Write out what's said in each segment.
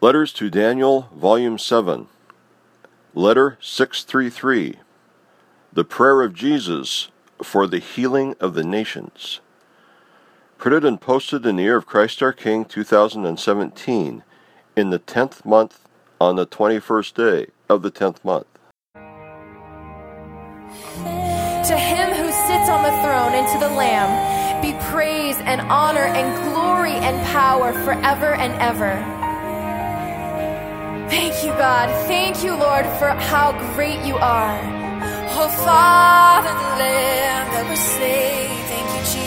Letters to Daniel, Volume 7. Letter 633. The Prayer of Jesus for the Healing of the Nations. Printed and posted in the year of Christ our King, 2017, in the 10th month, on the 21st day of the 10th month. To him who sits on the throne and to the Lamb be praise and honor and glory and power forever and ever. Thank you, God. Thank you, Lord, for how great you are. Oh, Father, the Lamb that was slain. Thank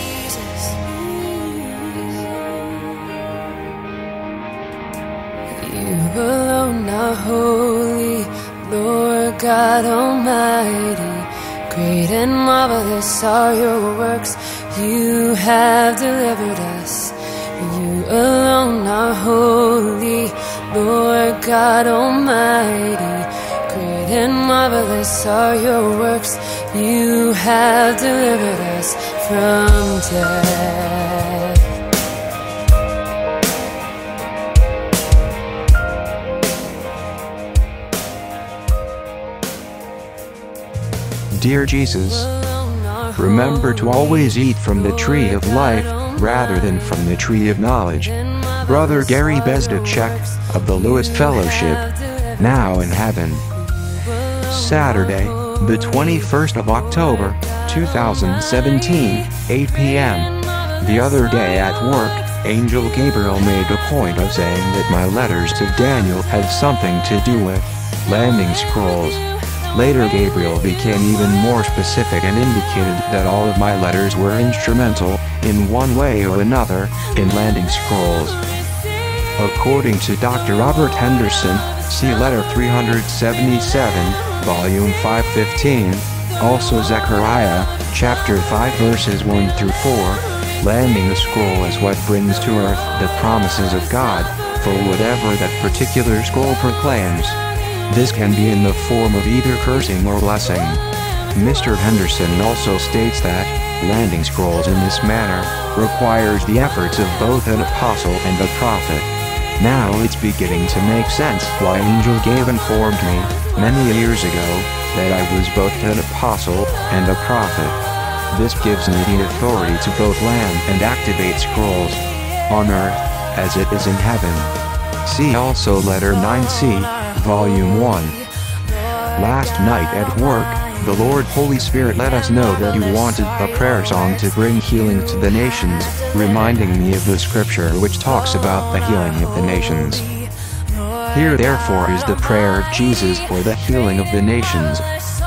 you, Jesus. You alone are holy, Lord God Almighty. Great and marvelous are your works. You have delivered us. You alone are holy, Lord God Almighty. Great and marvelous are your works. You have delivered us from death. Dear Jesus, remember to always eat from the tree of life, rather than from the tree of knowledge. Brother Gary Bezdachek, of the Lewis Fellowship, now in heaven. Saturday, the 21st of October, 2017, 8 p.m. The other day at work, Angel Gabriel made a point of saying that my letters to Daniel had something to do with landing scrolls. Later Gabriel became even more specific and indicated that all of my letters were instrumental, in one way or another, in landing scrolls. According to Dr. Robert Henderson, see letter 377, volume 515, also Zechariah, chapter 5 verses 1 through 4, landing the scroll is what brings to earth the promises of God, for whatever that particular scroll proclaims. This can be in the form of either cursing or blessing. Mr. Henderson also states that landing scrolls in this manner requires the efforts of both an apostle and a prophet. Now it's beginning to make sense why Angel Gabe informed me, many years ago, that I was both an apostle and a prophet. This gives me the authority to both land and activate scrolls on earth, as it is in heaven. See also letter 9C, volume 1. Last night at work, the Lord Holy Spirit let us know that you wanted a prayer song to bring healing to the nations, reminding me of the scripture which talks about the healing of the nations. Here therefore is the prayer of Jesus for the healing of the nations.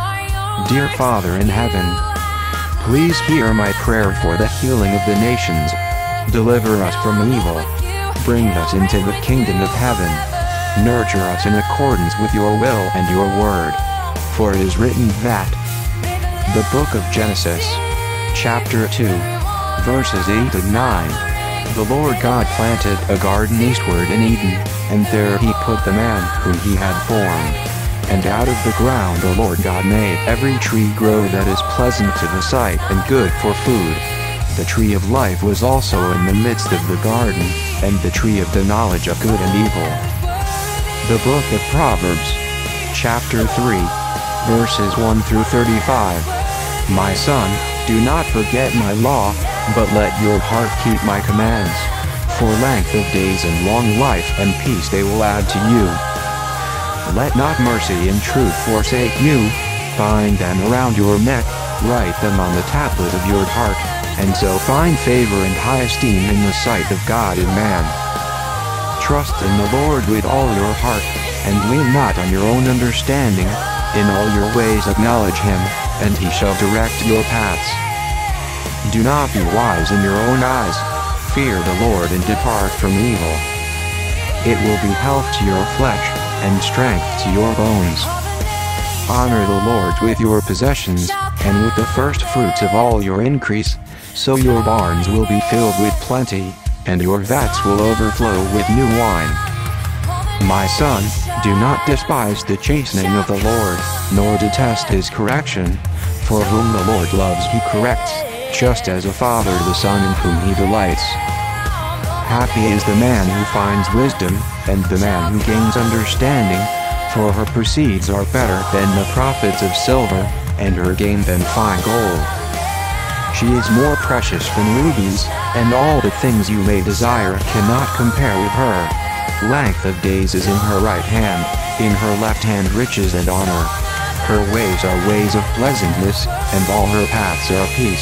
Dear Father in heaven, please hear my prayer for the healing of the nations. Deliver us from evil. Bring us into the kingdom of heaven. Nurture us in accordance with your will and your word. For it is written that the book of Genesis, chapter 2, verses 8 and 9, the Lord God planted a garden eastward in Eden, and there he put the man whom he had formed. And out of the ground the Lord God made every tree grow that is pleasant to the sight and good for food. The tree of life was also in the midst of the garden, and the tree of the knowledge of good and evil. The book of Proverbs, chapter 3, verses 1 through 35. My son, do not forget my law, but let your heart keep my commands. For length of days and long life and peace they will add to you. Let not mercy and truth forsake you. Bind them around your neck, write them on the tablet of your heart, and so find favor and high esteem in the sight of God and man. Trust in the Lord with all your heart, and lean not on your own understanding. In all your ways acknowledge him, and he shall direct your paths. Do not be wise in your own eyes. Fear the Lord and depart from evil. It will be health to your flesh, and strength to your bones. Honor the Lord with your possessions, and with the first fruits of all your increase, so your barns will be filled with plenty, and your vats will overflow with new wine. My son, do not despise the chastening of the Lord, nor detest his correction. For whom the Lord loves he corrects, just as a father the son in whom he delights. Happy is the man who finds wisdom, and the man who gains understanding, for her proceeds are better than the profits of silver, and her gain than fine gold. She is more precious than rubies, and all the things you may desire cannot compare with her. Length of days is in her right hand, in her left hand riches and honor. Her ways are ways of pleasantness, and all her paths are peace.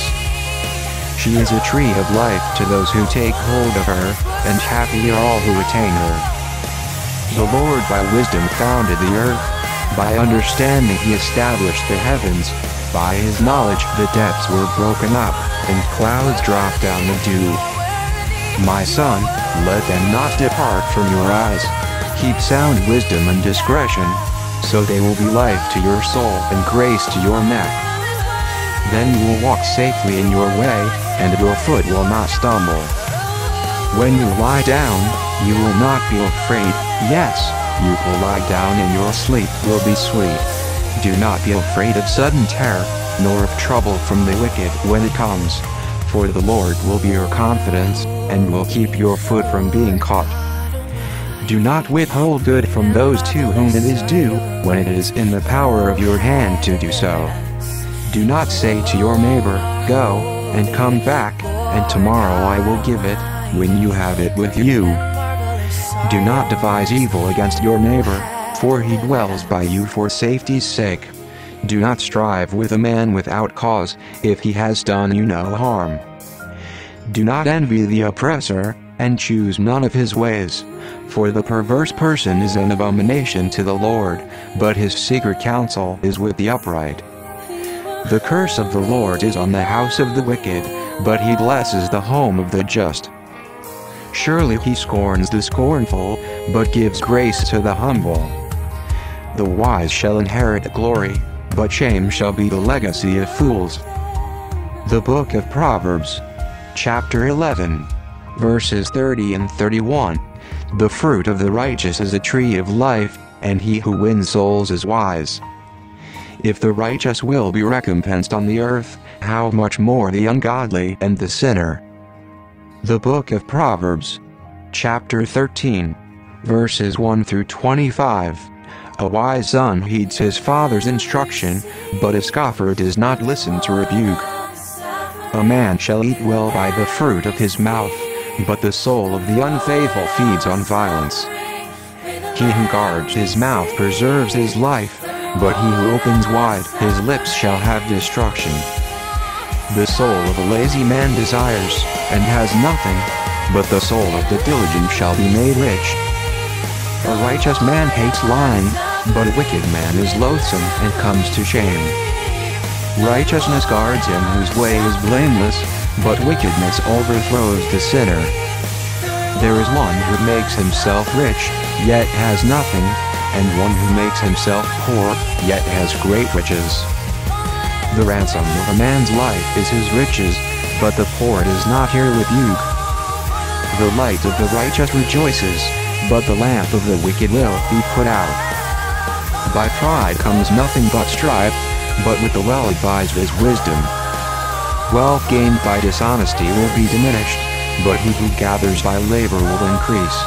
She is a tree of life to those who take hold of her, and happy are all who attain her. The Lord by wisdom founded the earth, by understanding he established the heavens, by his knowledge the depths were broken up, and clouds dropped down the dew. My son, let them not depart from your eyes. Keep sound wisdom and discretion, so they will be life to your soul and grace to your neck. Then you will walk safely in your way, and your foot will not stumble. When you lie down, you will not be afraid. Yes, you will lie down and your sleep will be sweet. Do not be afraid of sudden terror, nor of trouble from the wicked when it comes. For the Lord will be your confidence, and will keep your foot from being caught. Do not withhold good from those to whom it is due, when it is in the power of your hand to do so. Do not say to your neighbor, go, and come back, and tomorrow I will give it, when you have it with you. Do not devise evil against your neighbor, for he dwells by you for safety's sake. Do not strive with a man without cause, if he has done you no harm. Do not envy the oppressor, and choose none of his ways, for the perverse person is an abomination to the Lord, but his secret counsel is with the upright. The curse of the Lord is on the house of the wicked, but he blesses the home of the just. Surely he scorns the scornful, but gives grace to the humble. The wise shall inherit glory, but shame shall be the legacy of fools. The Book of Proverbs, chapter 11, verses 30 and 31. The fruit of the righteous is a tree of life, and he who wins souls is wise. If the righteous will be recompensed on the earth, how much more the ungodly and the sinner. The Book of Proverbs, chapter 13, verses 1 through 25. A wise son heeds his father's instruction, but a scoffer does not listen to rebuke. A man shall eat well by the fruit of his mouth, but the soul of the unfaithful feeds on violence. He who guards his mouth preserves his life, but he who opens wide his lips shall have destruction. The soul of a lazy man desires, and has nothing, but the soul of the diligent shall be made rich. A righteous man hates lying, but a wicked man is loathsome and comes to shame. Righteousness guards him whose way is blameless, but wickedness overthrows the sinner. There is one who makes himself rich, yet has nothing, and one who makes himself poor, yet has great riches. The ransom of a man's life is his riches, but the poor does not hear rebuke. The light of the righteous rejoices, but the lamp of the wicked will be put out. By pride comes nothing but strife, but with the well-advised is wisdom. Wealth gained by dishonesty will be diminished, but he who gathers by labor will increase.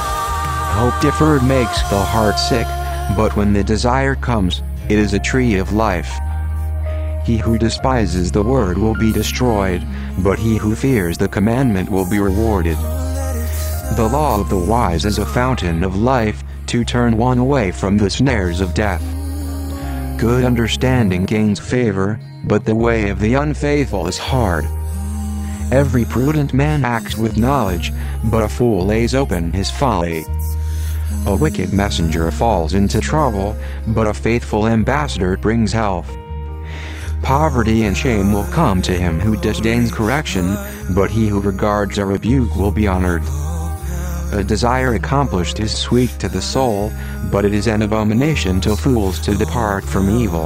Hope deferred makes the heart sick, but when the desire comes, it is a tree of life. He who despises the word will be destroyed, but he who fears the commandment will be rewarded. The law of the wise is a fountain of life, to turn one away from the snares of death. Good understanding gains favor, but the way of the unfaithful is hard. Every prudent man acts with knowledge, but a fool lays open his folly. A wicked messenger falls into trouble, but a faithful ambassador brings health. Poverty and shame will come to him who disdains correction, but he who regards a rebuke will be honored. A desire accomplished is sweet to the soul, but it is an abomination to fools to depart from evil.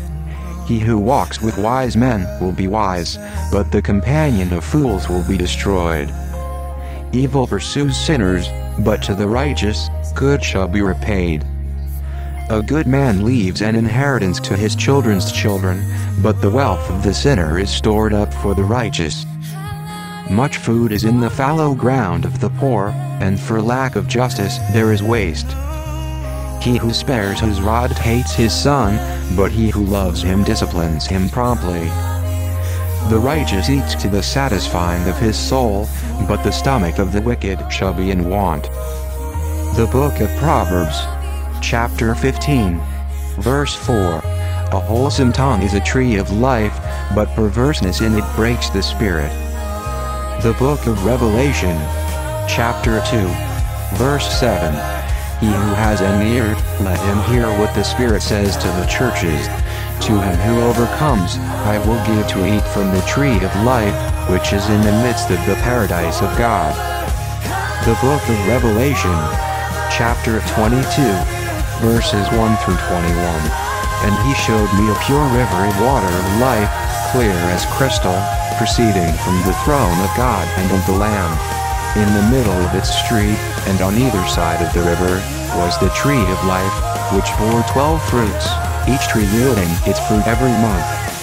He who walks with wise men will be wise, but the companion of fools will be destroyed. Evil pursues sinners, but to the righteous, good shall be repaid. A good man leaves an inheritance to his children's children, but the wealth of the sinner is stored up for the righteous. Much food is in the fallow ground of the poor, and for lack of justice there is waste. He who spares his rod hates his son, but he who loves him disciplines him promptly. The righteous eats to the satisfying of his soul, but the stomach of the wicked shall be in want. The Book of Proverbs, chapter 15, verse 4. A wholesome tongue is a tree of life, but perverseness in it breaks the spirit. The Book of Revelation, chapter 2, verse 7. He who has an ear, let him hear what the Spirit says to the churches. To him who overcomes, I will give to eat from the tree of life, which is in the midst of the paradise of God. The Book of Revelation, chapter 22, verses 1 through 21. And he showed me a pure river of water of life, clear as crystal, proceeding from the throne of God and of the Lamb. In the middle of its street, and on either side of the river, was the tree of life, which bore 12 fruits, each tree yielding its fruit every month.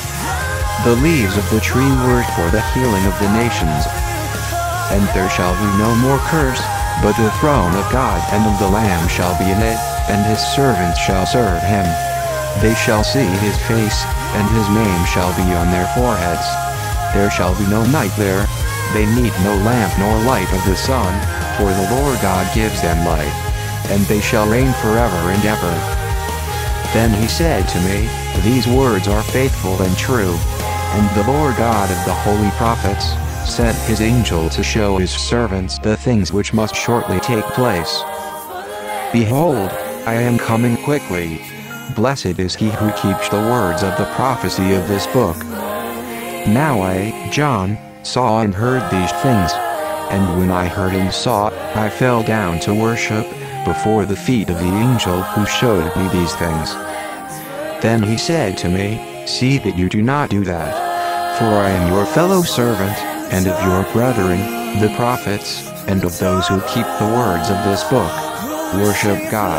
The leaves of the tree were for the healing of the nations. And there shall be no more curse, but the throne of God and of the Lamb shall be in it, and his servants shall serve him. They shall see his face, and his name shall be on their foreheads. There shall be no night there. They need no lamp nor light of the sun, for the Lord God gives them light, and they shall reign forever and ever. Then he said to me, These words are faithful and true. And the Lord God of the holy prophets sent his angel to show his servants the things which must shortly take place. Behold, I am coming quickly. Blessed is he who keeps the words of the prophecy of this book. Now I, John, saw and heard these things. And when I heard and saw, I fell down to worship before the feet of the angel who showed me these things. Then he said to me, See that you do not do that. For I am your fellow servant, and of your brethren, the prophets, and of those who keep the words of this book. Worship God.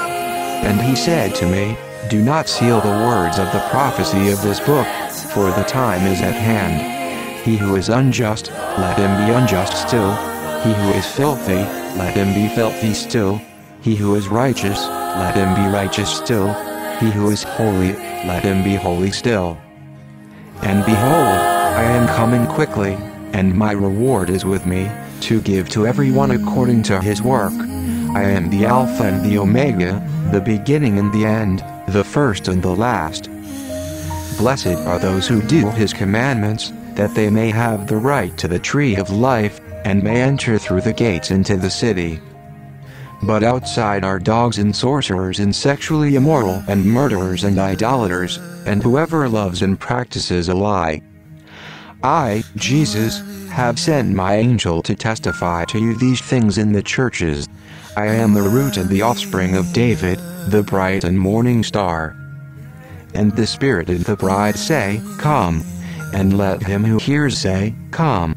And he said to me, Do not seal the words of the prophecy of this book, for the time is at hand. He who is unjust, let him be unjust still. He who is filthy, let him be filthy still. He who is righteous, let him be righteous still. He who is holy, let him be holy still. And behold, I am coming quickly, and my reward is with me, to give to everyone according to his work. I am the Alpha and the Omega, the beginning and the end, the first and the last. Blessed are those who do his commandments, that they may have the right to the tree of life, and may enter through the gates into the city. But outside are dogs and sorcerers and sexually immoral and murderers and idolaters, and whoever loves and practices a lie. I, Jesus, have sent my angel to testify to you these things in the churches. I am the root and the offspring of David, the bright and morning star. And the Spirit and the bride say, Come. And let him who hears say, Come.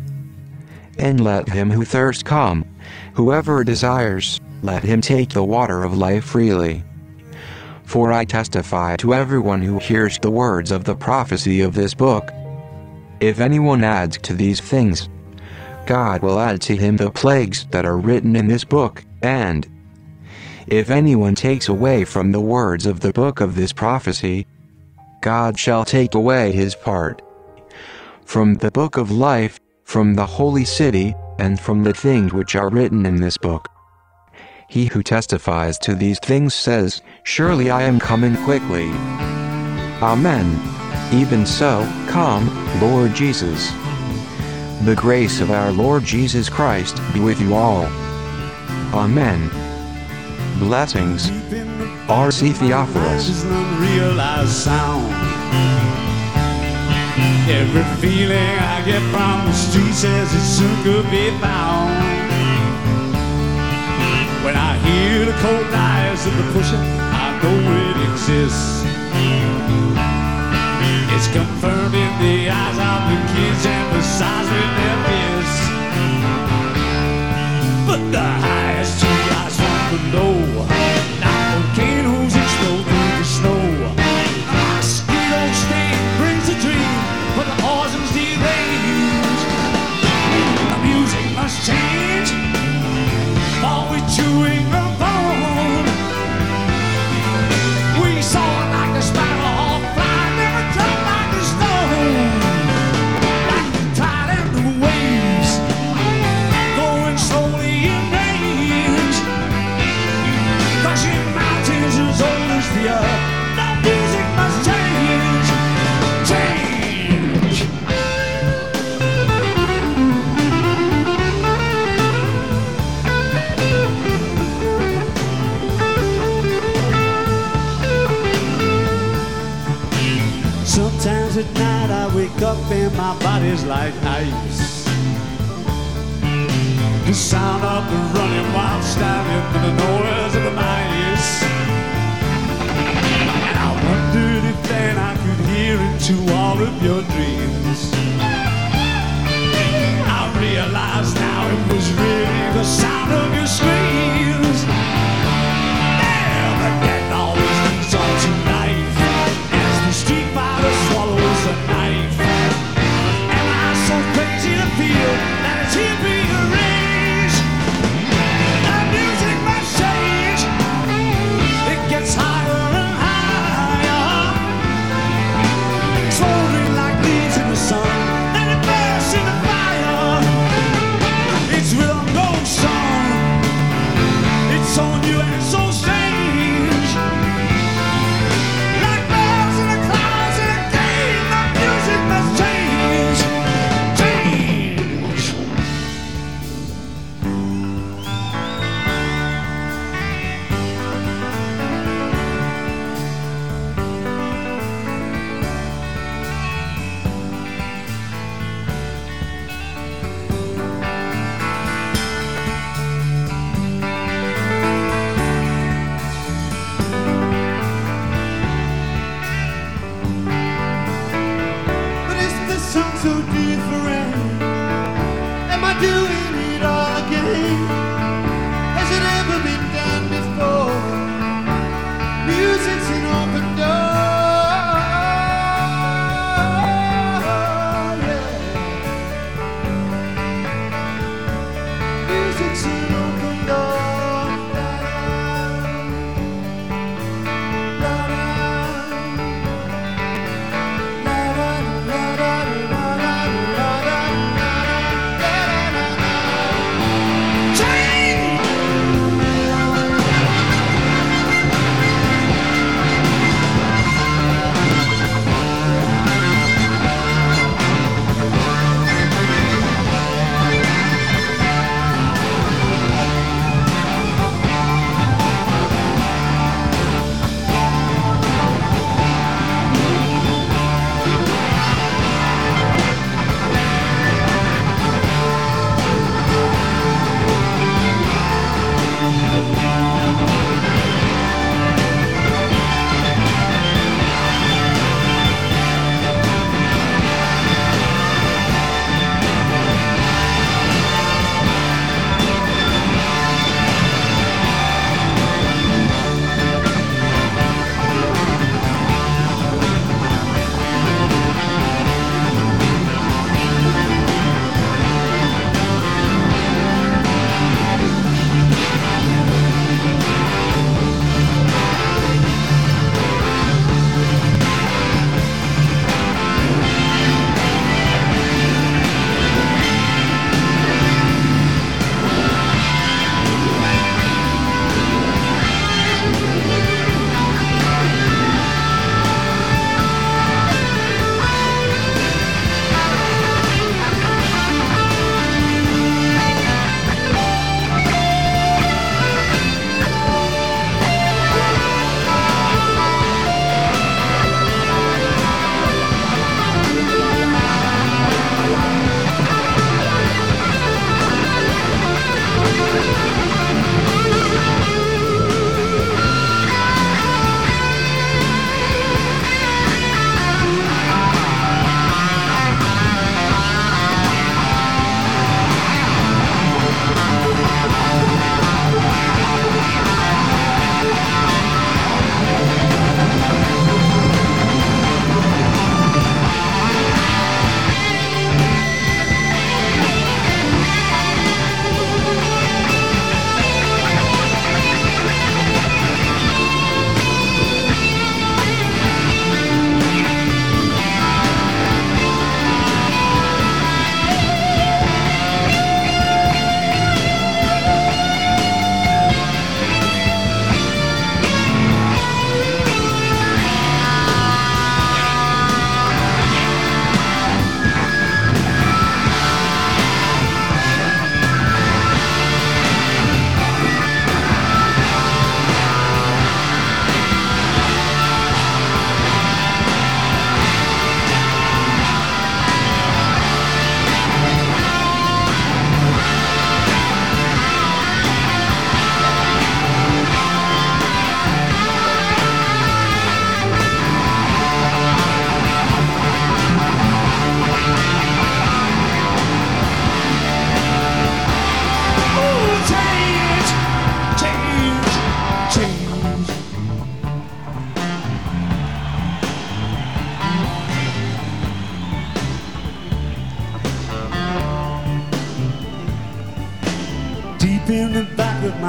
And let him who thirsts come. Whoever desires, let him take the water of life freely. For I testify to everyone who hears the words of the prophecy of this book. If anyone adds to these things, God will add to him the plagues that are written in this book, and if anyone takes away from the words of the book of this prophecy, God shall take away his part. From the book of life, from the holy city, and from the things which are written in this book. He who testifies to these things says, Surely I am coming quickly. Amen. Even so, come, Lord Jesus. The grace of our Lord Jesus Christ be with you all. Amen. Blessings. R.C. Theophilus. Every feeling I get from the street says it soon could be found. When I hear the cold knives of the pusher, I know it exists. It's confirmed in the eyes of the kids and the size with their fists. But the highest tree lies from below, not volcanoes explode through the snow. A mosquito sting brings a dream, but the oceans they use. at night I wake up and my body's like ice. The sound of the running wild stallion and the noise of the mice. And I wondered if then I could hear into all of your dreams. I realize now it was really the sound of your screams. Yeah, but death always leads on to life as the street fighter swallows a knife. Am I so crazy to feel that it's here being arranged? The music must change. It gets higher and higher, soaring like leaves in the sun.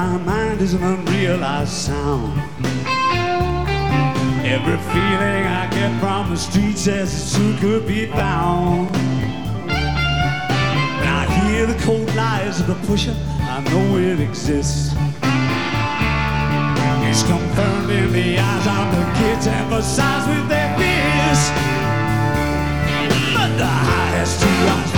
my mind is an unrealized sound. Every feeling I get from the street says it soon could be found. When I hear the cold lies of the pusher, I know it exists. It's confirmed in the eyes of the kids, emphasized with their fists. But the highest two eyes